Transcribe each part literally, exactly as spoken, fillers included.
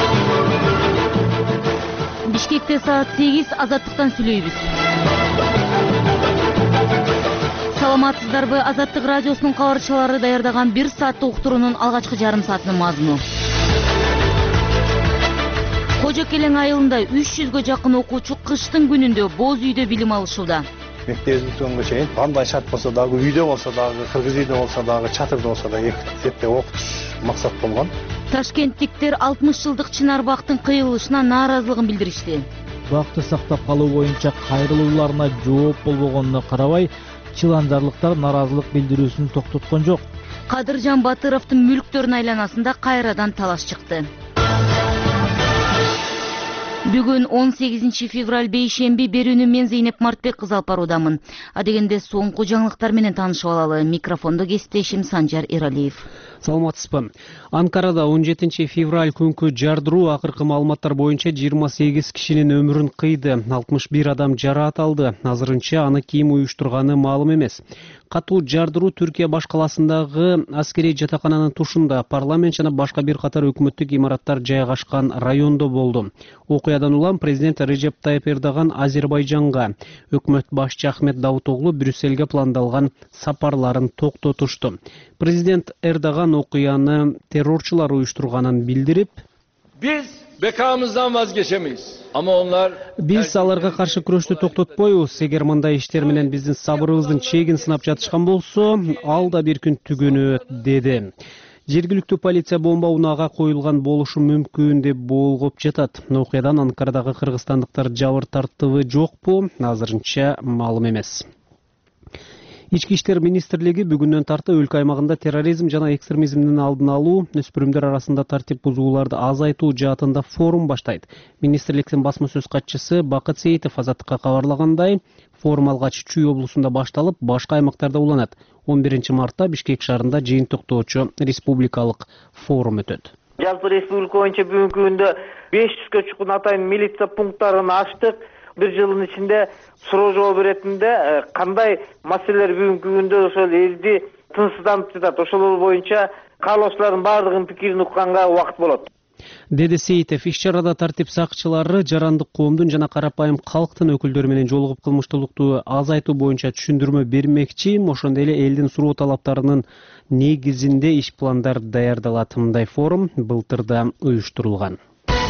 Бишкекте саат сегиз Азаттыктан сүйлөйбүз. Саламатсыздарбы? Азаттык радиосунун кабарчылары даярдаган бир сааттык уктуруунун алгачкы жарым саатынын мазмуну. Кожо Келең айылында үч жүзгө жакын окуучу кыштын күнүндө боз үйдө билим алышууда. Мектебибизге чейин кандай шарт болсо дагы, үйдө болсо дагы, кыргыз үйдө болсо дагы, чатырда болсо дагы эптеп окутуш максат болгон. Ташкенттиктер алтымыш жылдык Чынар бактын кыйылышына нааразылыгын билдиришти. Бакты сактап калуу боюнча кайрылууларына жооп болбогонуна карабай, чыландарлыктар нааразылык билдирүүсүн токтоткон жок. Кадыржан Батыровдун мүлктөрүнүн айланасында кайрадан талаш чыкты. Бүгүн он сегизинчи февраль бейшемби берүүнү мен Зейнеп Мартбек кызы алып баруудамын. Адегенде соңку жаңылыктар менен таанышып алалы. Микрофондо кесиптешим Санжар Эралиев. Саламатсызбы. Анкарада он жетинчи февраль күнкү жардыруу акыркы маалыматтар боюнча жыйырма сегиз кишинин өмүрүн кыйды. алтымыш бир адам жараат алды. Азырынча аны ким уюштурганы маалым эмес. Катуу жардыруу Түркия баш каласындагы аскерий жатакананын тушунда, парламент жана башка бир катар өкмөттүк имараттар жайгашкан райондо болду. Окуядан улам президент Режеп Тайып Эрдоган Азербайжанга, өкмөт башчы Ахмет Давутоглу Брюссельге пландалган сапарларын токтотушту. Президент Эрдоган окуяны террорчулар уюштурганын билдирип, Biz bekamızdan vazgeçemeyiz. Ama onlar Биз аларга каршы күрөштү токтотпойбуз. Эгер мындай иштер менен биздин сабырыбыздын чегин сынап жатышкан болсо, ал да бир күн түгөнөт, деди. Жергиликтүү полиция бомба унаага коюлган болушу мүмкүн деп болгоп жатат. Окуядан Анкарадагы кыргызстандыктар жабыр тартыбы жокпу? Азырынча маалым эмес. Ички иштер министрлиги бүгүндөн тарты өлкө аймагында терроризм жана экстремизмдин алдын алуу, өспүрүмдөр арасында тартип бузууларды азайтуу жаатында форум баштайт. Министрликтин басма сөз катчысы Бакыт Сейитов Азаттыкка кабарлагандай, форум алгач Чүй облусунда башталып, башка аймактарда уланат. он биринчи мартта Бишкек шаарында жыйынтыктоочу республикалык форум өтөт. Жалпы республика боюнча бүгүнкү күндө беш жүзгө чукун атайын милиция пункттарын ачтык. Bir жылдын ичинде суроо жооп беретинде кандай маселелер бүгүнкү күндө ошол элди тынчсыздантып жатат, ошолор боюнча каалоочулардын баардыгынын пикирин укканга убакыт болот, деди Сейитов. Иш-чарада тартип сакчылары жарандык коомдун жана карапайым калктын өкүлдөрү менен жолугуп кылмыштуулукту азайтуу боюнча түшүндүрмө бермекчи, ошондой эле элдин суроо талаптарынын негизинде иш пландар даярдалат. Мындай форум былтырда уюштурулган.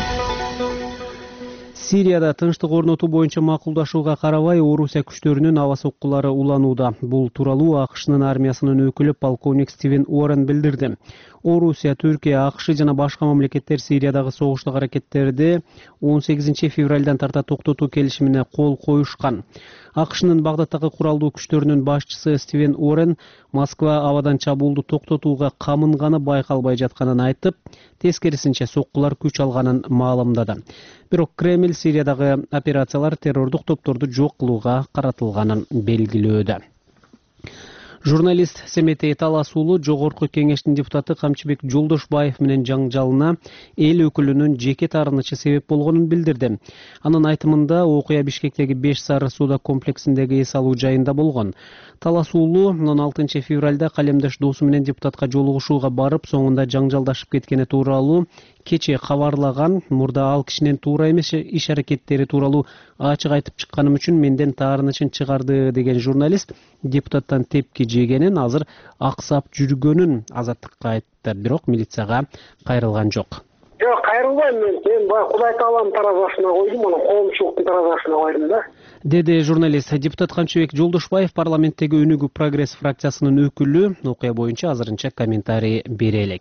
Сирияда тынчтык орнотуу боюнча макулдашууга карабай, Орусия күчтөрүнүн аба соккулары уланууда. Бул тууралуу АКШнын армиясынын өкүлү полковник Стивен Уоррен билдирди. Орусия, Түркия, АКШ жана башка мамлекеттер Сириядагы согуштук аракеттерди он сегизинчи февралдан тарта токтотуу келишимине кол коюшкан. АКШнын Багдадтагы куралдуу күчтөрүнүн башчысы Стивен Уоррен Москва абадан чабуулду токтотууга камынганы байкалбай жатканын айтып, тескерисинче соккулар күч алганын маалымдады. Бирок Кремль Сириядагы операциялар террордук топторду жок кылууга каратылганын белгилөөдө. Журналист Семетей Талас уулу Жогорку кеңештин депутаты Камчыбек Жолдошбаев менен жаңжалына эл өкүлүнүн жеке таарынычы себеп болгонун билдирди. Анын айтымында окуя Бишкектеги беш сары сууда комплексиндеги эс алуу жайында болгон. Талас уулу он алтынчы февралда калемдеш досу менен депутатка жолугушууга барып, соңунда жаңжалдашып кеткени тууралуу кече кабарлаган. Мурда ал кишинин туура эмес иш аракеттери тууралуу ачык айтып чыкканым үчүн менден таарынычын чыгарды деген журналист депутаттан тепки жегенин, азыр аксап жүргөнүн Азаттыкка айтты. Бирок милицияга кайрылган жок. Жок, кайрылбайм мен. Мен баягы Кудай Тааланын таразасына койдум, анан коомчулуктун таразасына койдум да. Деди журналист. Депутат Камчыбек Жолдошбаев парламенттеги Өнүгүү прогресс фракциясынын өкүлү окуя боюнча азырынча комментарий бере элек.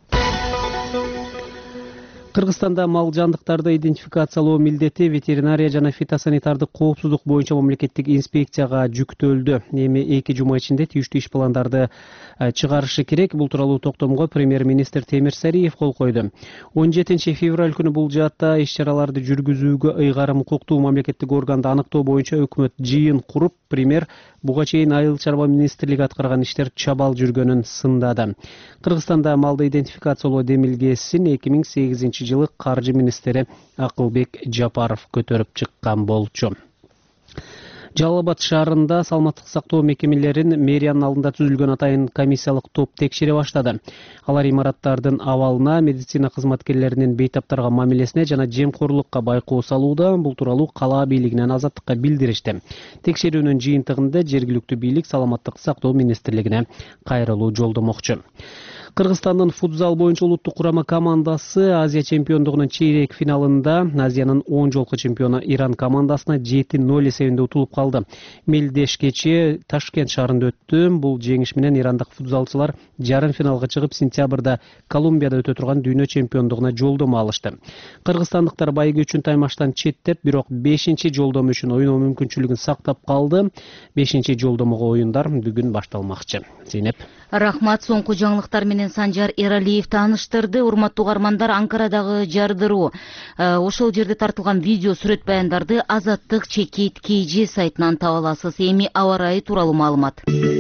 Кыргызстанда мал жандыктарды идентификациялоо милдети ветеринария жана фитосанитардык коопсуздук боюнча мамлекеттик инспекцияга жүктөлдү. Эми эки жума ичинде тийиштүү иш пландарды чыгарышы керек. Бул тууралуу токтомго премьер-министр Темир Сариев кол койду. он жетинчи февраль күнү бул жаатта иш-чараларды жүргүзүүгө ыйгарым укуктуу мамлекеттик органды аныктоо боюнча өкмөт жыйын куруп, премьер буга чейин айыл чарба министрлиги аткарган иштер чабал жүргөнүн сындады. Кыргызстанда малды идентификациялоо демилгесин эки миң сегизинчи жылы каржы министри Акылбек Жапаров көтөрүп чыккан болчу. Жалал Абад шаарында саламаттык сактоо мекемелерин мэриянын алдында түзүлгөн атайын комиссиялык топ текшере баштады. Алар имараттардын абалына, медицина кызматкерлеринин бейтаптарга мамилесине жана жемкорлукка байкоо салууда. Бул тууралуу кала бийлигинен Азаттыкка билдиришти. Текшерүүнүн жыйынтыгында жергиликтүү бийлик саламаттык сактоо министрлигине кайрылуу жолдомокчу. Кыргызстандын футзал боюнча улуттук курама командасы Азия чемпиондугунун чейрек финалында Азиянын он жолку чемпиону Иран командасына жети ноль эсебинде утулуп калды. Мелдеш кечээ Ташкент шаарында өттү. Бул жеңиш менен ирандык футзалчылар жарым финалга чыгып, сентябрда Колумбияда өтө турган дүйнө чемпиондугуна жолдомо алышты. Кыргызстандыктар байыгы үчүн таймаштан четтеп, бирок бешинчи жолдомо үчүн ойноо мүмкүнчүлүгүн сактап калды. бешинчи жолдомого оюндар бүгүн башталмакчы. Зейнеп. Рахмат, соңку жаңылыктар менен Санжар Эралиев тааныштырды. Урматтуу угармандар, Анкарадагы жардыруу, ошол жерде тартылган видео сүрөт баяндарды Азаттык Чекит Кейжи сайтынан таба аласыз. Эми аба ырайы тууралуу маалымат.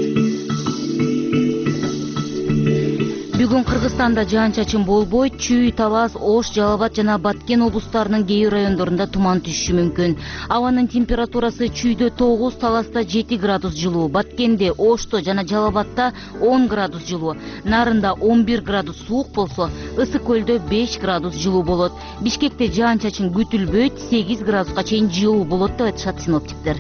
Бүгүн Кыргызстанда жаан-чачын болбойт. Чүй, Талас, Ош, Жалал Абад жана Баткен облустарынын кээ бир райондорунда туман түшүшү мүмкүн. Абанын температурасы Чүйдө тогуз, Таласта жети градус жылуу, Баткенде, Ошто жана Жалал Абадта он градус жылуу, Нарында он бир градус суук болсо, Ысык көлдө беш градус жылуу болот. Бишкекте жаан-чачын күтүлбөйт, сегиз градуска чейин жылуу болот деп айтышат синоптиктер.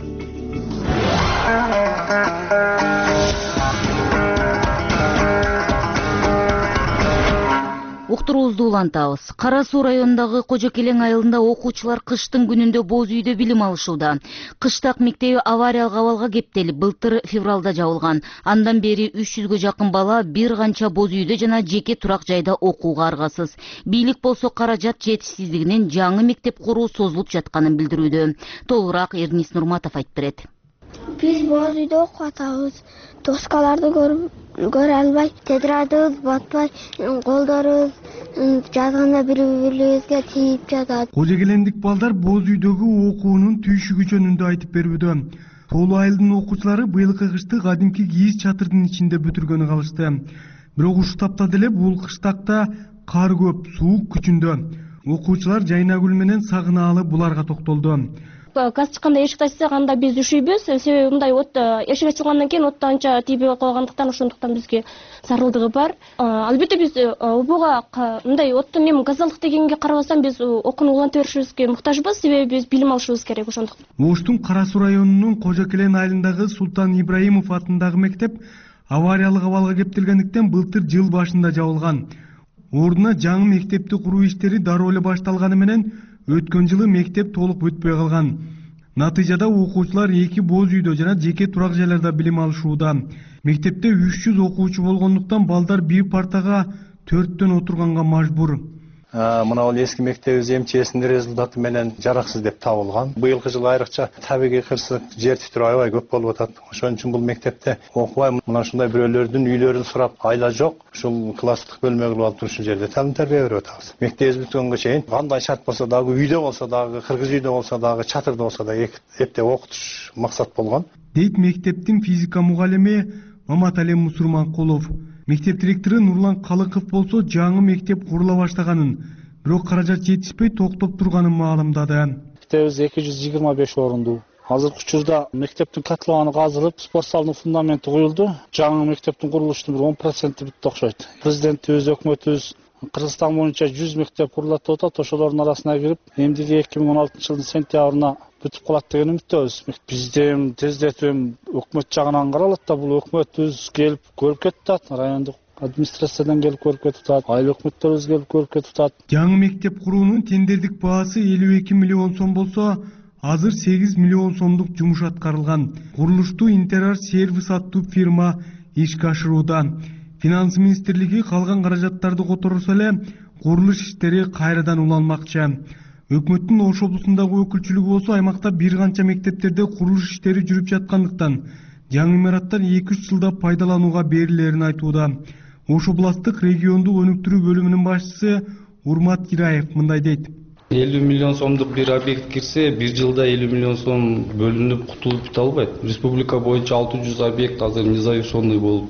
Уктуруубузду улантабыз. Кара Суу районундагы Кожо Келең айылында окуучулар кыштын күнүндө боз үйдө билим алышууда. Кыштак мектеби авариялык абалга кептелип, былтыр февралда жабылган. Андан бери үч жүзгө жакын бала бир канча боз үйдө жана жеке турак жайда окууга аргасыз. Бийлик болсо каражат жетишсиздигинен жаңы мектеп куруу созулуп жатканын билдирүүдө. Толугураак Эрнис Нурматов айтып берет. Биз боз үйдө окуп атабыз. Доскаларды көрө албай, тетрадыбыз батпай, колдорубуз жазганда бири-бирибизге тийип жатат. Кожо Келеңдик балдар боз үйдөгү окуунун түйшүгү жөнүндө айтып берүүдө. Тоолуу айылдын окуучулары быйылкы кышты кадимки кийиз чатырдын ичинде бүтүргөнү калышты. Бирок ушул тапта деле бул кыштакта кар көп, суук күчүндө. Окуучулар Жайнагүл менен Сагынаалы буларга токтолду. Газ чыкканда эшикти ачсак, анда биз ушуйбуз. Себеби мындай от эшик ачылгандан кийин отто анча тийбей койгондуктан, ошондуктан бизге зарылдыгы бар. Албетте биз обого мындай оттун эми газдалык дегенге карабастан биз окууну уланта беришибизге муктажбыз, себеби биз билим алышыбыз керек ошондуктан. Оштун Кара Суу районунун Кожо Келең айылындагы Султан Ибраимов атындагы мектеп авариялык абалга кептелгендиктен былтыр жыл башында жабылган. Ордуна жаңы мектепти куруу иштери дароо эле башталганы менен өткөн жылы мектеп толук бүтпөй калган. Натыйжада окуучулар эки боз үйдө жана жеке турак жайларда билим алышууда. Мектепте үч жүз окуучу болгондуктан балдар бир партага төрттөн отурганга мажбур. Мына бул эски мектебибиз эмчээсинин результаты менен жараксыз деп табылган. Быйылкы жылы айрыкча табигый кырсык, жер титирөө аябай көп болуп атат. Ошон үчүн бул мектепте окубай мына ушундай бирөөлөрдүн үйлөрүн сурап, айла жок, ушул класстык бөлмө кылып алып ушул жерде талим тарбия берип атабыз. Мектебиз бүткөнгө чейин кандай шарт болсо дагы, үйдө болсо дагы, кыргыз үйдө болсо дагы, чатырда болсо да эптеп окутуш максат болгон. Дейт мектептин физика мугалими Маматали Мусурманкулов. Мектеп директору Нурлан Калыков болсо жаңы мектеп курула баштаганын, бирок каражат жетишпей токтоп турганын маалымдады. Мектебиз эки жүз жыйырма беш орундуу. Азыркы учурда мектептин котлованы казылып, спорт залынын фундаменти куюлду. Жаңы мектептин курулушунун бир он проценти бүттү окшойт. Президентибиз, өкмөтүбүз Кыргызстан боюнча жүз мектеп курулат деп атат. Ошолордун арасына кирип, эмдиги эки миң он алтынчы жылдын сентябрына бүтүп калат деген үмүттөбүз. Бизден тездетим өкмөт жагынан каралат да, бул өкмөтүбүз келип көрүп кетип атат, райондук администрациядан келип көрүп кетип атат, айыл өкмөттөрүбүз келип көрүп кетип атат. Жаңы мектеп куруунун тендердик баасы элүү эки миллион сом болсо, азыр сегиз миллион сомдук жумуш аткарылган. Курулушту Интерар сервис аттуу фирма ишке ашырууда. Финанс министрлиги калган каражаттарды которсо эле курулуш иштери кайрадан уланмакчы. Өкмөттүн Ош облусундагы өкүлчүлүгү болсо аймакта бир канча мектептерде курулуш иштери жүрүп жаткандыктан жаңы имараттар эки үч жылда пайдаланууга берилерин айтууда. Ош областык региондук өнүктүрүү бөлүмүнүн башчысы Урмат Кираев мындай дейт. элүү миллион сомдук бир объект кирсе, бир жылда элүү миллион сом бөлүнүп кутулуп бите албайт. Республика боюнча алты жүз объект азыр незавершенный болуп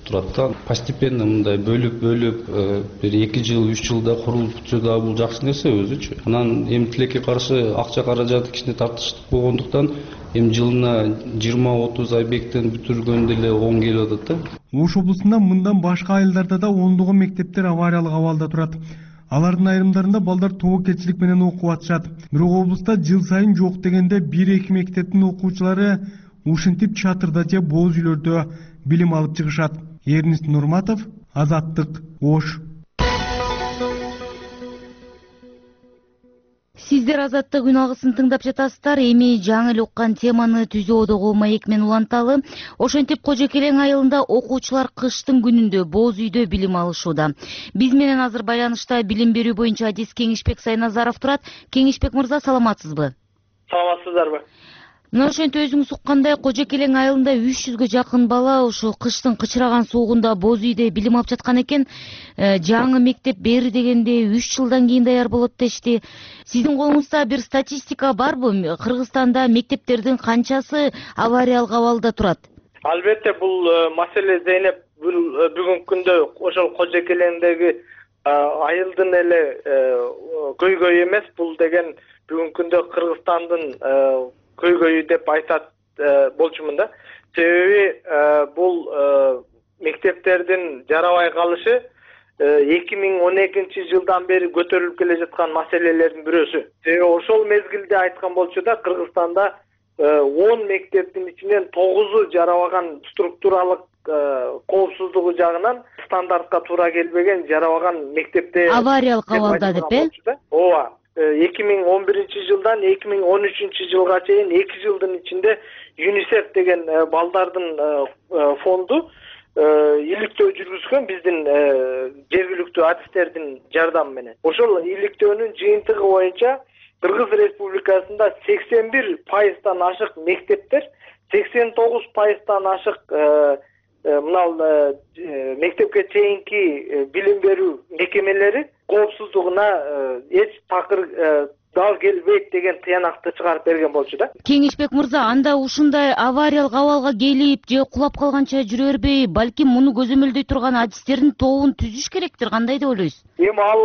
турат да. Постепенно мындай бөлүп бөлүп бир эки жыл үч жылда курулуп да бул жакшы нерсе өзүчү. Анан эми тилекке каршы акча каражаты кичине тартыштык болгондуктан эми жылына жыйырма отуз объекттин бүтүргөндө эле оң келип атат да. Ош облусунда мындан башка айылдарда да ондогон мектептер авариялык абалда турат. Алардын айрымдарында балдар тобокелчилик менен окуп атышат. Бирок облуста жыл сайын жок дегенде бир-эки мектептин окуучулары ушинтип чатырда же боз үйлөрдө билим алып чыгышат. Эрнист Нурматов, Азаттык, Ош. Сиздер Азаттык үн алгысын тыңдап жатасыздар. Эми жаңы эле уккан теманы түзөөдөгү маек менен уланталы. Ошентип Кожокелең айылында окуучулар кыштын күнүндө боз үйдө билим алышууда. Биз менен азыр байланышта билим берүү боюнча адис Кеңешбек Сайназаров турат. Кеңешбек мырза, саламатсызбы? Саламатсыздарбы? Мына ошентип өзүңүз уккандай Кожокелең айылында үч жүзгө жакын бала ушу кыштын кычыраган суугунда боз үйдө билим алып жаткан экен. Жаңы мектеп бери дегенде үч жылдан кийин даяр болот дешти. Сиздин колуңузда бир статистика барбы? Кыргызстанда мектептердин канчасы авариялык абалда турат? Албетте, бул маселе Зейнеп бүгүнкү күндө ошол Кожокелеңдеги айылдын эле көйгөйү эмес. Бул деген бүгүнкү күндө Кыргызстандын көйгөйү деп айтат болчумун да. Себеби бул мектептердин жарабай калышы эки миң он экинчи жылдан бери көтөрүлүп келе жаткан маселелердин бирөөсү. Себеби ошол мезгилде айткан болчу да, Кыргызстанда он мектептин ичинен тогузу жарабаган структуралык коопсуздугу жагынан стандартка туура келбеген жарабаган мектепте авариялык абалда деп э? Ооба. эки миң он биринчи жылдан эки миң он үчүнчү жылга чейин эки жылдын ичинде ЮНИСЕФ деген балдардын фонду иликтөө жүргүзгөн биздин жергиликтүү адистердин жардамы менен. Ошол иликтөөнүн жыйынтыгы боюнча Кыргыз Республикасында сексен бир пайыздан ашык мектептер, сексен тогуз пайыздан ашык мына мектепке чейинки билим берүү мекемелери коопсуздугуна эч такыр дал келбейт деген тыянакты чыгарып берген болчу да. Кеңешбек мырза, анда ушундай авариялык абалга келип же кулап калганча жүрө бербей, балким муну көзөмөлдөй турган адистердин тобун түзүш керектир. Кандай деп ойлойсуз? Эми ал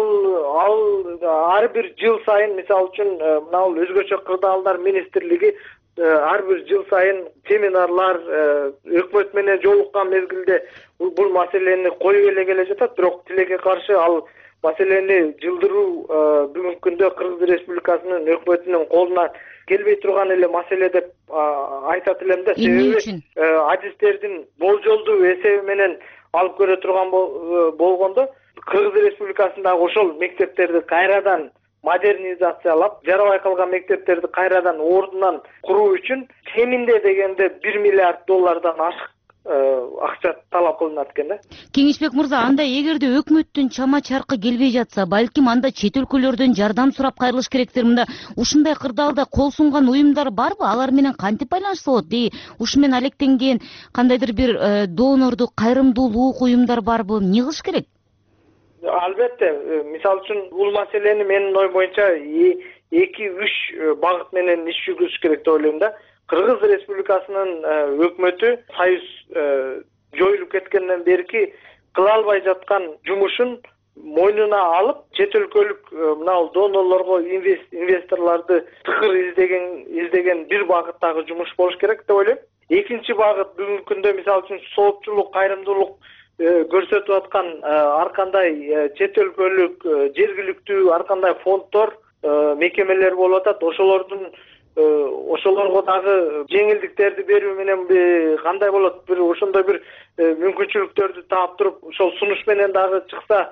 ал ар бир жыл сайын, мисалы үчүн мына өзгөчө кырдаалдар министрлиги ар бир жыл сайын семинарлар өкмөт менен жолуккан мезгилде бул маселени коюп эле келе жатат. Бирок тилекке каршы ал маселени жылдыруу бүгүнкү күндө Кыргыз Республикасынын өкмөтүнүн колунан келбей турган эле маселе деп айтат элем да. Себеби адистердин болжолдуу эсеби менен алып көрө турган болгондо Кыргыз Республикасындагы ошол мектептерди кайрадан модернизациялап, жарабай калган мектептерди кайрадан ордунан куруу үчүн кеминде дегенде бир миллиард доллардан ашык акча талап кылынат экен да. Кеңешбек мырза, анда эгерде өкмөттүн чама чаркы келбей жатса, балким анда чет өлкөлөрдөн жардам сурап кайрылыш керектир. Мында ушундай кырдаалда кол сунган уюмдар барбы? Алар менен кантип байланышса болот? Дей, ушу менен алектенген кандайдыр бир донордук, кайрымдуулук уюмдар барбы? Эмне кылыш керек? Албетте, мисалы үчүн бул маселени менин ой боюнча эки үч багыт менен иш жүргүзүш керек деп ойлойм да. Кыргыз Республикасынын өкмөтү союз жоюлуп кеткенден берки кыла албай жаткан жумушун мойнуна алып, чет өлкөлүк мына донорлорго, инвесторлорду тыкыр издеген издеген бир багыттагы жумуш болуш керек деп ойлойм. Экинчи багыт бүгүнкү күндө мисалы үчүн соопчулук, кайрымдуулук көрсөтүп аткан ар кандай чет өлкөлүк, жергиликтүү ар кандай фонддор, мекемелер болуп атат. Ошолордун ошолорго дагы жеңилдиктерди берүү менен кандай болот? Бир ошондой бир мүмкүнчүлүктөрдү таап туруп, ошол сунуш менен дагы чыкса,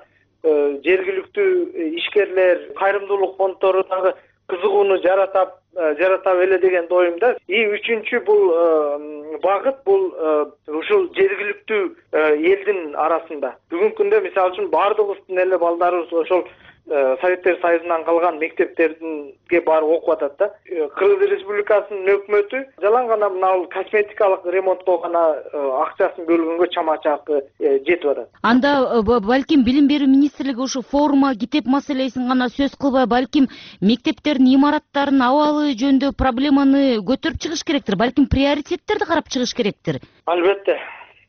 жергиликтүү ишкерлер, кайрымдуулук фонддору дагы кызыгууну жаратап жарата беле деген оюмда. И үчүнчү бул багыт бул ушул жергиликтүү элдин арасында. Бүгүнкү күндө мисалы үчүн баардыгыбыздын эле балдарыбыз ошол Советтер Союзунан калган мектептерге барып окуп атат да. Кыргыз Республикасынын өкмөтү жалаң гана мына косметикалык ремонтко гана акчасын бөлгөнгө чама чаркы жетип атат. Анда балким билим берүү министрлиги ушу форумга китеп маселесин гана сөз кылбай, балким мектептердин имараттарынын абалы жөнүндө проблеманы көтөрүп чыгыш керектир. Балким приоритеттерди карап чыгыш керектир. Албетте.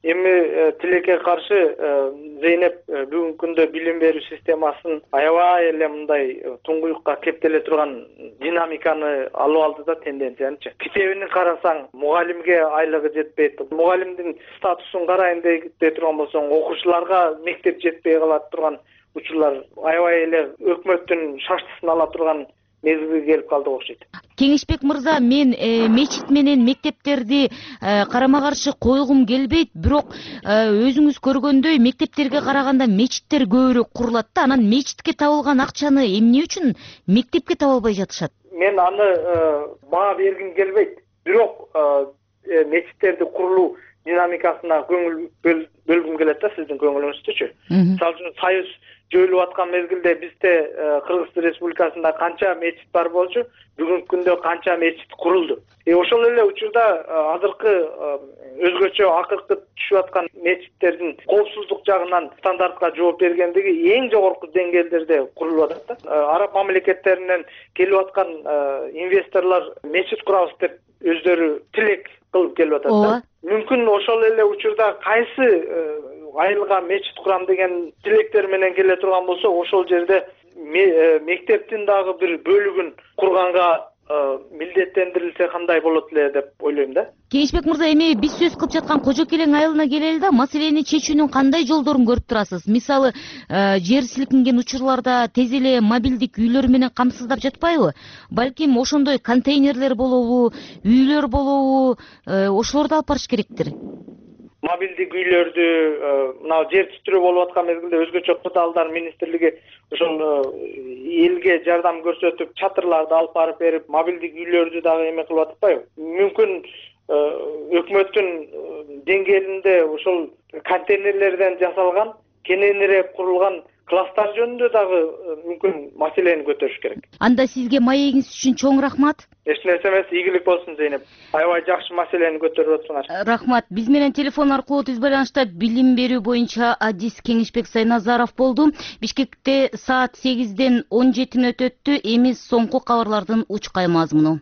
эми тилекке каршы Зейнеп бүгүнкү күндө билим берүү системасын аябай эле мындай туңгуюкка кептеле турган динамиканы алып алды да, тенденциянычы. Китебин карасаң, мугалимге айлыгы жетпейт. Мугалимдин статусун карайын дей турган болсоң, окуучуларга мектеп жетпей калат турган учурлар аябай эле өкмөттүн шаштысын ала турган мезгилге келип калды окшойт. Кеңешбек мырза, мен мечит менен мектептерди карама каршы койгум келбейт, бирок өзүңүз көргөндөй мектептерге караганда мечиттер көбүрөөк курулат да, анан мечитке табылган акчаны эмне үчүн мектепке таба албай жатышат? Мен аны баа бергим келбейт, бирок мечиттерди курулуу динамикасына көңүл бөлгүм келет да, сиздин көңүлүңүздүчү. Мисалы үчүн Союз жойулуп аткан мезгилде бизде Кыргызстан Республикасында канча мечит бар болчу, бүгүнкү күндө канча мечит курулду. Э ошол эле учурда азыркы өзгөчө акыркы түшүп аткан мечиттердин коопсуздук жагынан стандартка жооп бергендиги эң жогорку деңгээлдерде курулуп атат да. Араб мамлекеттеринен келип аткан инвесторлор мечит курабыз деп өздөрү тилек кылып келип атат да. Мүмкүн ошол эле учурда кайсы айылга мечит курам деген тилектер менен келе турган болсо, ошол жерде мектептин дагы бир бөлүгүн курганга милдеттендирилсе кандай болот эле деп ойлойм да. Кеңешбек мырза, эми биз сөз кылып жаткан Кожо Келең айылына келели да, маселени чечүүнүн кандай жолдорун көрүп турасыз? Мисалы, жер силкинген учурларда тез эле мобилдик үйлөр менен камсыздап жатпайбы? Балким ошондой контейнерлер болобу, үйлөр болобу, ошолорду алып барыш керектир. Мобилдик үйлөрдү мына жер титирөө болуп аткан мезгилде өзгөчө кырдаалдар министрлиги ошол элге жардам көрсөтүп, чатырларды алып барып берип, мобилдик үйлөрдү дагы эме кылып атпайбы? Мүмкүн өкмөттүн деңгээлинде ошол контейнерлерден жасалган, кененирээк курулган класстар жөнүндө дагы мүмкүн маселени көтөрүш керек. Анда сизге маегиңиз үчүн чоң рахмат. Эч нерсе эмес, ийгилик болсун Зейнеп. Аябай жакшы маселени көтөрүп атсыңар. Рахмат. Биз менен телефон аркылуу түз байланышта билим берүү боюнча адис Кеңешбек Сайназаров болду. Бишкекте саат сегизден он жетини өтөттү. Эми соңку кабарлардын учкай мазмуну.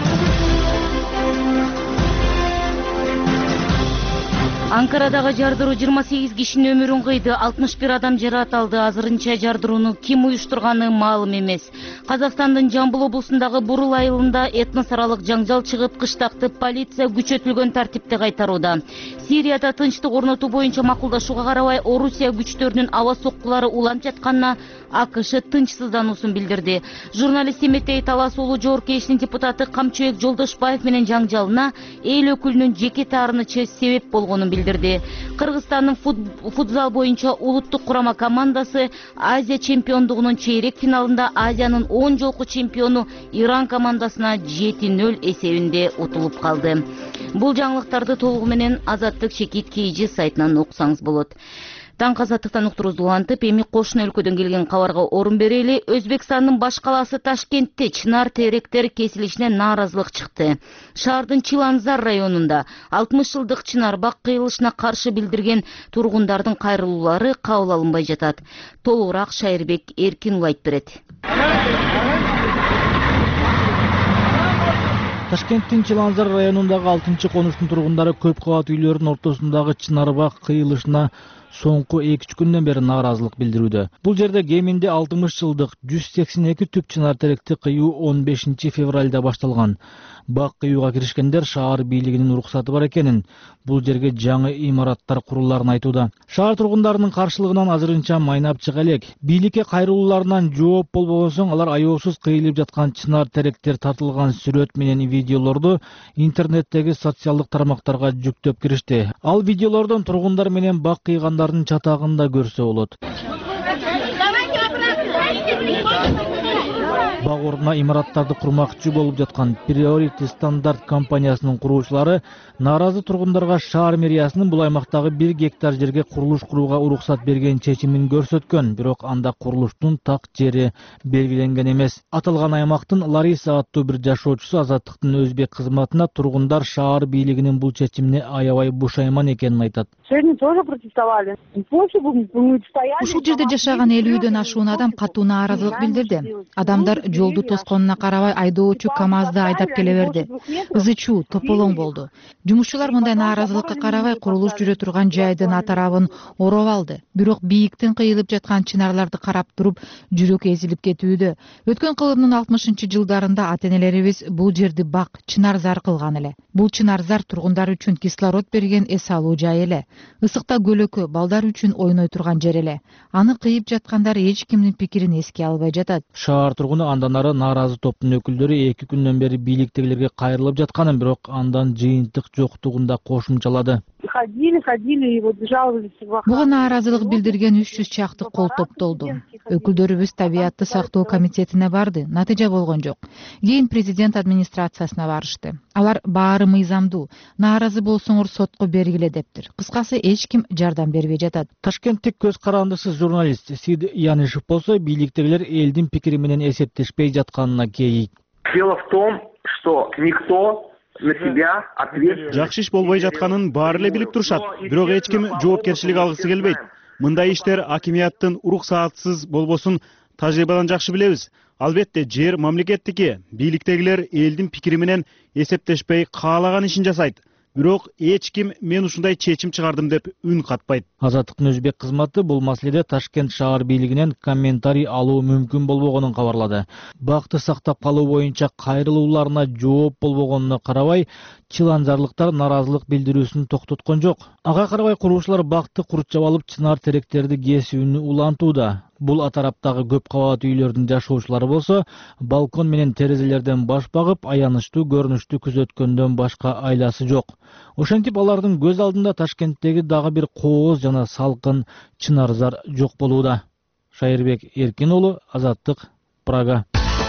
Анкарадагы жардыруу жыйырма сегиз кишинин өмүрүн кыйды, алтымыш бир адам жаракат алды. Азырынча жардырууну ким уюштурганы маалым эмес. Казакстандын Жамбыл облусундагы Бурул айылында этнос аралык жаңжал чыгып, кыштакты полиция күчөтүлгөн тартипте кайтарууда. Сирияда тынчтык орнотуу боюнча макулдашууга карабай, Орусия күчтөрүнүн аба соккулары уланып жатканына АКШ тынчсыздануусун билдирди. Журналист Эметей Талас уулу Жооркешинин депутаты Камчыбек Жолдошбаев менен жаңжалына эл өкүлүнүн жеке таарынычы себеп болгонун билдирди. Кыргызстандын футзал боюнча улуттук курама командасы Азия чемпиондугунун чейрек финалында Азиянын он жолку чемпиону Иран командасына жети нөл эсебинде утулуп калды. Бул жаңылыктарды толугу менен Азаттык Шекит Кейжи сайтынан окусаңыз болот. Таң азаттыктан уктурубузду улантып, эми кошуна өлкөдөн келген кабарга орун берели. Өзбекстандын баш калаасы Ташкентте чынар теректер кесилишине нааразылык чыкты. Шаардын Чиланзар районунда алтымыш жылдык чынар бак кыйылышына каршы билдирген тургундардын кайрылуулары кабыл алынбай жатат. Толугураак Шайырбек Эркин айтып берет. Ташкенттин Чиланзар районундагы алтынчы конуштун тургундары көп кабат үйлөрдүн ортосундагы чынар бак кыйылышына соңку эки үч күндөн бери нааразылык билдирүүдө. Бул жерде кеминде алтымыш жылдык жүз сексен эки түп чынар теректи кыюу он бешинчи февралда башталган. Бак кыюуга киришкендер шаар бийлигинин уруксаты бар экенин, бул жерге жаңы имараттар куруларын айтууда. Шаар тургундарынын каршылыгынан азырынча майнап чыга элек. Бийликке кайрылууларынан жооп болбогон соң алар аеосуз кыйылып жаткан чынар теректер тартылган сүрөт менен видеолорду интернеттеги социалдык тармактарга жүктөп киришти. Ал видеолордон тургундар менен бак кыйгандардын чатагын да көрсө болот. Бак ордуна имараттарды курмакчы болуп жаткан Priority Standard компаниясынын куруучулары нааразы тургундарга шаар мэриясынын бул аймактагы бир гектар жерге курулуш курууга уруксат берген чечимин көрсөткөн, бирок анда курулуштун так жери белгиленген эмес. Аталган аймактын Лариса аттуу бир жашоочусу Азаттыктын өзбек кызматына тургундар шаар бийлигинин бул чечимине аябай бушайман экенин айтат. Ушул жерде жашаган элүүдөн ашуун адам катуу нааразылык билдирди. Адамдар жол жолду тосконуна карабай айдоочу КамАЗды айдап келе берди. Ызы чуу, тополоң болду. Жумушчулар мындай нааразылыкка карабай курулуш жүрө турган жайдын атарабын ороп алды. Бирок бийиктен кыйылып жаткан чынарларды карап туруп жүрөк эзилип кетүүдө. Өткөн кылымдын алтымышынчы жылдарында ата-энелерибиз бул жерди бак, чынарзар кылган эле. Бул чынарзар тургундар үчүн кислород берген эс алуу жай эле. Ысыкта көлөкө балдар үчүн ойной турган жер эле. Аны кыйып жаткандар эч кимдин пикирин эске албай жатат. Шаар тургуну андан ары нааразы топтун өкүлдөрү эки күндөн бери бийликтегилерге кайрылып жатканын, бирок андан жыйынтык жоктугун да кошумчалады. Ходили, ходили и вот жаловались. Буга нааразылык билдирген үч жүз чакты кол топтолду. Өкүлдөрүбүз табиатты сактоо комитетине барды, натыйжа болгон жок. Кийин президент администрациясына барышты. Алар баары мыйзамдуу, нааразы болсоңор сотко бергиле дептир. Кыскасы эч ким жардам бербей жатат. Ташкенттик көз карандысыз журналист Сид Янишев болсо бийликтегилер элдин пикири менен эсептешпей жатканына кейийт. Дело в том, что никто на себя ответственность. Жакшы иш болбой жатканын баары эле билип турушат, бирок эч ким жоопкерчилик алгысы келбейт. Мындай иштер акимияттын уруксаатсыз болбосун тажрыйбадан жакшы билебиз. Албетте жер мамлекеттики, бийликтегилер элдин пикири менен эсептешпей каалаган ишин жасайт. Бирок эч ким мен ушундай чечим чыгардым деп үн катпайт. Азаттыктын өзбек кызматы бул маселеде Ташкент шаар бийлигинен комментарий алуу мүмкүн болбогонун кабарлады. Бакты сактап калуу боюнча кайрылууларына жооп болбогонуна карабай, чыланзарлыктар нааразылык билдирүүсүн токтоткон жок. Ага карабай курушуулар бакты курчап алып чынар теректерди кесүүнү улантууда. Бул атараптагы көп кабат үйлөрдүн жашоочулары болсо, балкон менен терезелерден баш багып, аянычтуу көрүнүштү күзөткөндөн башка айласы жок. Ошентип алардын көз алдында Ташкенттеги дагы бир кооз жана салкын чынарзар жок болууда. Шайырбек Эркин уулу, Азаттык, Прага.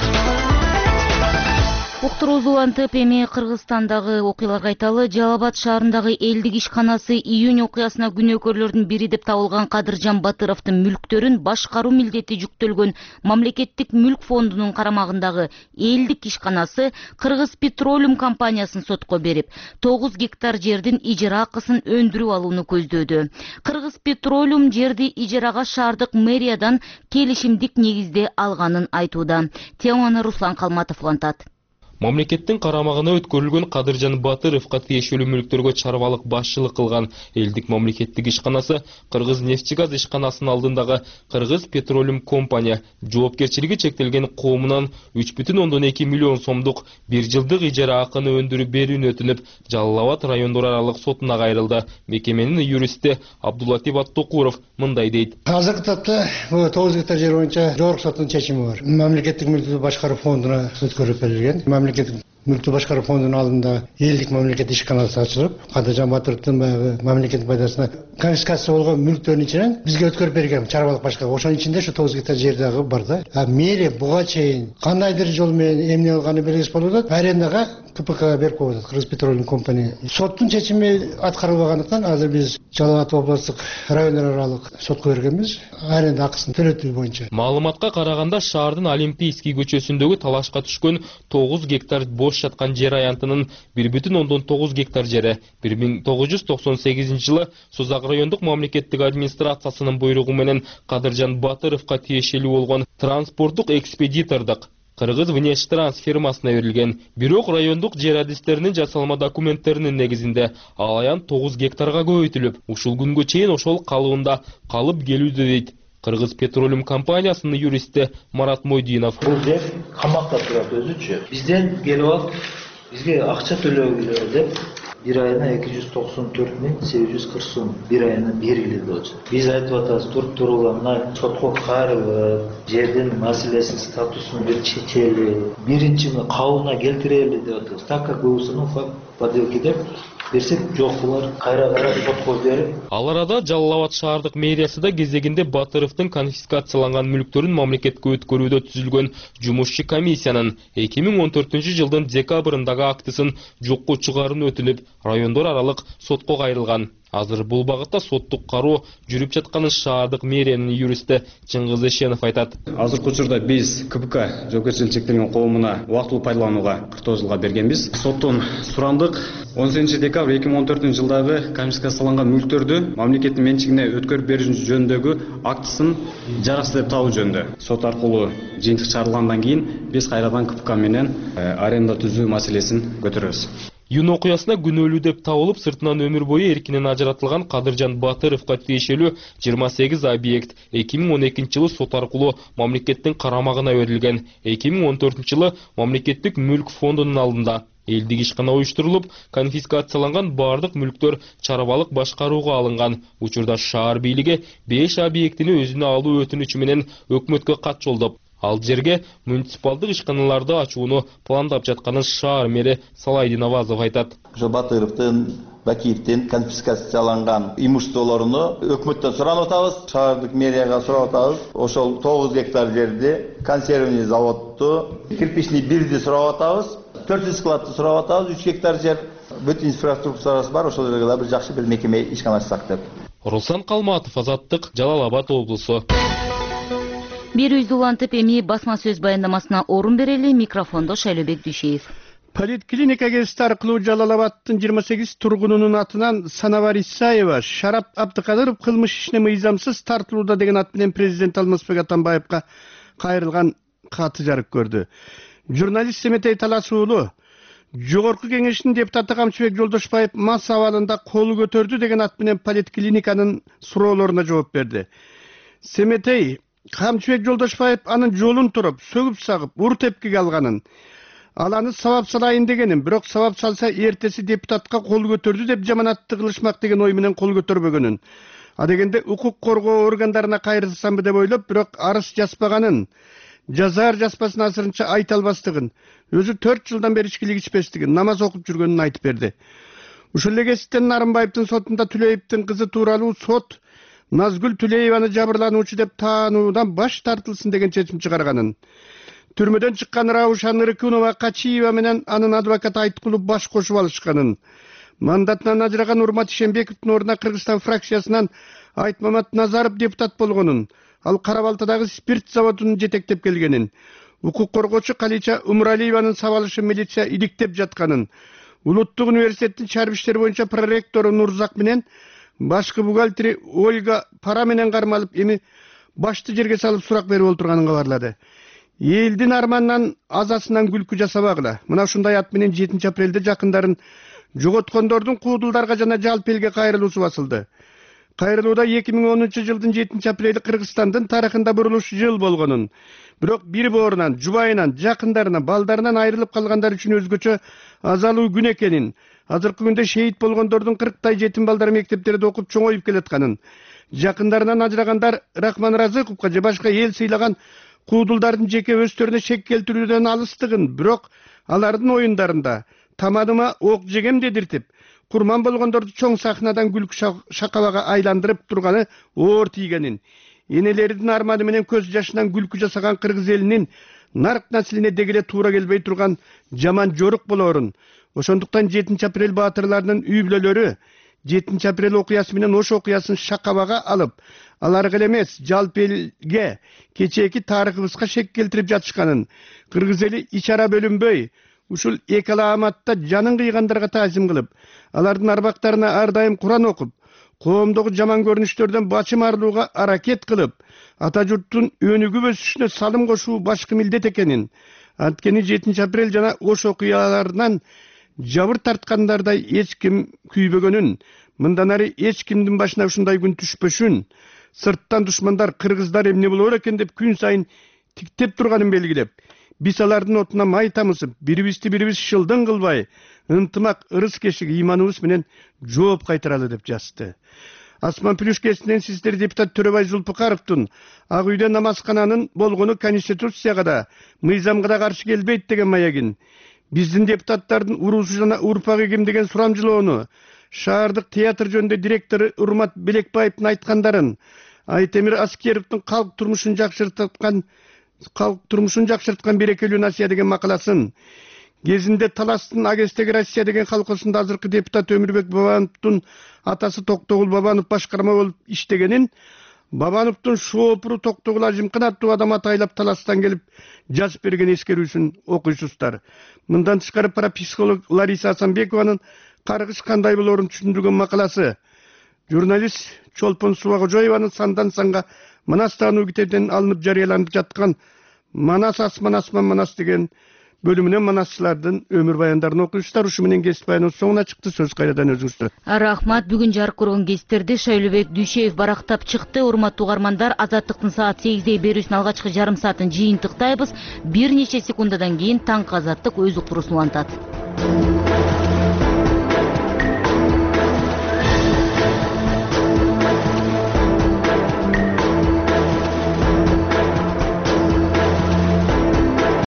Уктуруусу улантып, эми Кыргызстандагы окуяларга айталы. Жалал Абад шаарындагы элдик ишканасы июнь окуясына күнөөкөрлөрдүн бири деп табылган Кадыржан Батыровдун мүлктөрүн башкаруу милдети жүктөлгөн мамлекеттик мүлк фондунун карамагындагы элдик ишканасы Кыргыз Петролиум компаниясын сотко берип, тогуз гектар жердин ижара акысын өндүрүп алууну көздөөдү. Кыргыз Петролиум жерди ижарага шаардык мэриядан келишимдик негизде алганын айтууда. Теманы Руслан Калматов улантат. Мамлекеттин карамагына өткөрүлгөн Кадыржан Батыровго тиешелүү мүлктөргө чарбалык башчылык кылган элдик мамлекеттик ишканасы Кыргыз нефтегаз ишканасынын алдындагы Кыргыз Петролиум компания жоопкерчилиги чектелген коомунан үч бүтүн ондон эки миллион сомдук бир жылдык ижара акыны өндүрүп берүүнү өтүнүп, Жалал Абад райондор аралык сотуна кайрылды. Мекеменин юристи Абдулатип Аттокуров мындай дейт. Азыркы тапта тогуз гектар жер боюнча жогорку соттун чечими бар. Мамлекеттик мүлктү башкаруу фондуна өткөрүп берилген. Мамлекеттик мүлктү башкаруу фондунун алдында элдик мамлекеттик ишканасы ачылып, Кадыржан Батыровдун мамлекеттик пайдасына конфискация болгон мүлктөрдүн ичинен бизге өткөрүп берген чарбалык башка. Ошонун ичинде ушу тогуз гектар жер дагы бар да. А мэрия буга чейин кандайдыр жол менен эмне алганы белгисиз болуп атат. Арендага КПК берип коюп атат, Кыргыз Петролиум компания. Соттун чечими аткарылбагандыктан азыр биз Жалал Абад облустук райондор аралык сотко бергенбиз. Аренда акысын төлөтүү боюнча. Маалыматка караганда шаардын Олимпийский көчөсүндөгү талашка түшкөн тогуз гектар бош жаткан жер аянтынын бир бүтүн ондон тогуз гектар жери бир миң тогуз жүз токсон сегизинчи жылы Созак райондук мамлекеттик администрациясынын буйругу менен Кадыржан Батыровго тиешелүү болгон транспорттук экспедитордук Кыргыз Внештранс фирмасына берилген. Бирок райондук жер адистеринин жасалма документтеринин негизинде ал аян тогуз гектарга көбөйтүлүп, ушул күнгө чейин ошол калыбында калып келүүдө дейт Кыргыз Петролиум компаниясынын юристи Марат Мойдинов. Бул жер камакта турат өзүчө. Бизден келип алып, бизге акча төлөгүлө деп бир айына эки жүз токсон төрт миң сегиз жүз кырк сом бир айына берилди болчу. Биз айтып атабыз, туруп туруп мына сотко кайрылып, жердин маселесин статусун бир чечели, биринчи кабылына келтирели деп атабыз. Так как вы установили факт подделки деп берсек, жок, булар кайра кайра сотко берип. Ал арада Жалал Абад шаардык мэриясы да кезегинде Батыровдун конфискацияланган мүлктөрүн мамлекетке өткөрүүдө түзүлгөн жумушчу комиссиянын эки миң он төртүнчү жылдын декабрындагы актысын жокко чыгарууну өтүнүп, райондор аралык сотко кайрылган. Азыр бул багытта соттук кароо жүрүп жатканын шаардык мэриянын юристи Чыңгыз Эшенов айтат. Азыркы учурда биз КПК жоопкерчилиги чектелген коомуна убактылуу пайдаланууга кырк тогуз жылга бергенбиз. Соттон сурандык он сегизинчи декабрь эки миң он төртүнчү жылдагы конфискацияланган мүлктөрдү мамлекеттин менчигине өткөрүп берүү жөнүндөгү актысын жараксыз деп табуу жөнүндө сот аркылуу жыйынтык чыгарылгандан кийин биз кайрадан КПК менен аренда түзүү маселесин көтөрөбүз. Юн окуясына күнөөлүү деп табылып, сыртынан өмүр бою эркинен ажыратылган Кадыржан Батыровго тиешелүү жыйырма сегиз объект эки миң он экинчи жылы сот аркылуу мамлекеттин карамагына берилген. эки миң он төртүнчү жылы мамлекеттик мүлк фондунун алдында элдик ишкана уюштурулуп, конфискацияланган бардык мүлктөр чарбалык башкарууга алынган. Учурда шаар бийлиги беш объектини өзүнө алуу өтүнүчү менен өкмөткө кат жолдоп, ал жерге муниципалдык ишканаларды ачууну пландап жатканын шаар мэри Салайдин Авазов айтат. Ошо Батыровдун, Бакиевдин конфискацияланган имуществолоруну өкмөттөн суранып атабыз, шаардык мэрияга сурап атабыз. Ошол тогуз гектар жерди, консервный заводду, кирпичный бирди сурап атабыз, төрт жүз складты сурап атабыз, үч гектар жер бүт инфраструктурасы бар, ошол жерге да бир жакшы бир мекеме ишкана ачсак деп. Руслан Калматов, Азаттык, Жалал Абад облусу. Бир үз улантып эми басма сөз баяндамасына орун берели, микрофондо Шайлообек Дүйшеев. Поликлиника гезити аркылуу Жалал Абадтын жыйырма сегиз тургунунун атынан Санабар Исаева Шарап Абдыкадыров кылмыш ишине мыйзамсыз тартылууда деген ат менен президент Алмазбек Атамбаевга кайрылган каты жарык көрдү. Журналист Семетей Талас уулу Жогорку кеңештин депутаты Камчыбек Жолдошбаев мас абалында колу көтөрдү деген ат менен поликлиниканын суроолоруна жооп берди. Семетей Камчыбек Жолдошбаев анын жолун туруп, сөгүп сагып, ур тепкиге алганын, ал аны сабап салайын дегенин, бирок сабап салса эртеси депутатка кол көтөрдү деп жаманатты кылышмак деген ой менен кол көтөрбөгөнүн. А дегенде укук коргоо органдарына кайрылсамбы деп ойлоп, бирок арыз жазбаганын, жазар жазбасын азырынча айта албастыгын, өзү төрт жылдан бери ичкилик ичпестигин, намаз окуп жүргөнүн айтып берди. Ушул эле кесиптен Нарымбаевдин сотунда Түлеевдин кызы тууралуу сот Назгүл Түлееваны жабырлануучу деп таануудан баш тартылсын деген чечим чыгарганын. Түрмөдөн чыккан Раушан Нырыкунова Качиева менен анын адвокаты Айткулов баш кошуп алышканын. Мандатынан ажыраган Урмат Ишембековдун ордуна Кыргызстан фракциясынан Айтмамат Назаров депутат болгонун, ал Кара-Балтадагы спирт заводун жетектеп келгенин, укук коргоочу Калича Умралиеванын сабалышы милиция иликтеп жатканын, Улуттук университеттин чарб иштери боюнча проректору Нурзак менен башкы бухгалтери Ольга пара менен кармалып, эми башты жерге салып сурак берип отурганын кабарлады. Элдин арманынан азасынан күлкү жасабагыла. Мына ушундай ат менен жетинчи апрелде жакындарын жоготкондордун куудулдарга жана жалпы элге кайрылуусу басылды. Кайрылууда эки миң онунчу жылдын жетинчи апрели Кыргызстандын тарыхында бурулуш жыл болгонун, бирок бир боорунан, жубайынан, жакындарынан, балдарынан айрылып калгандар үчүн өзгөчө азалуу күн экенин, азыркы күндө шейит болгондордун кырктай жетим балдары мектептерде окуп чоңоюп келатканын, жакындарынан ажырагандар Рахман Разыковго же башка эл сыйлаган куудулдардын жеке өстөрүнө шек келтирүүдөн алыстыгын, бирок алардын оюндарында тамадыма ок жегем дедиртип, курман болгондорду чоң сахнадан күлкү шакалага айландырып турганы оор тийгенин, энелердин арманы менен көз жашынан күлкү жасаган кыргыз элинин нарк наслине дегеле туура келбей турган жаман жорук болоорун, ошондуктан жетинчи апрель баатырларынын үй бүлөлөрү жетинчи апрель окуясы менен ош окуясын шакабага алып, аларга эле эмес, жалпы элге кечээки тарыхыбызга шек келтирип жатышканын, кыргыз эли ич ара бөлүнбөй, ушул эки аламатта жанын кыйгандарга таазим кылып, алардын арбактарына ар дайым Куран окуп, коомдогу жаман көрүнүштөрдөн бачым арылууга аракет кылып, ата журттун өнүгүп өсүшүнө салым кошуу башкы милдет экенин, анткени жетинчи апрель жана ош окуяларынан жабыр тарткандардай эч ким күйбөгөнүн, мындан ары эч кимдин башына ушундай күн түшпөшүн, сырттан душмандар кыргыздар эмне болор экен деп күн сайын тиктеп турганын белгилеп, биз алардын отуна май тамызып, бирибизди бирибиз шылдың кылбай, ынтымак, ырыс кешик ыйманыбыз менен жооп кайтаралы деп жазды. Асман Плюшкесинен сиздер депутат Төрөбай Зулпукаровдун Ак үйдө намазкананын болгону Конституцияга да, мыйзамга да каршы келбейт деген маягин, биздин депутаттардын уруусу жана урпагы ким деген сурамжылоону, шаардык театр жөнүндө директору Урмат Белекбаевдин айткандарын, Айтемир Аскеровдун калк турмушун жакшырткан калк турмушун жакшырткан берекелүү насия деген макаласын, кезинде Таластын Агестеги Россия деген колхозунда азыркы депутат Өмүрбек Бабановдун атасы Токтогул Бабанов башкарма болуп иштегенин, Бабановдун шоопуру Токтогул Ажымкын аттуу адам атайлап Таластан келип жазып берген эскерүүсүн окуйсуздар. Мындан тышкары парапсихолог Лариса Асанбекованын каргыш кандай болорун түшүндүргөн макаласы. Журналист Чолпон Субакожоеванын сандан санга Манас таануу китебинен алынып жарыяланып жаткан Манас асман асман Манас деген бөлүмүнөн манасчылардын өмүр баяндарын окуюштар. Ушу менен кесип баяныбыз соңуна чыкты. Сөз кайрадан өзүңүздө. Рахмат. Бүгүн жарык көргөн кесиптерди Шайлообек Дүйшеев барактап чыкты. Урматтуу угармандар, Азаттыктын саат сегизде берүүсүнүн алгачкы жарым саатын жыйынтыктайбыз. Бир нече секундадан кийин таңкы Азаттык өз уктуруусун улантат.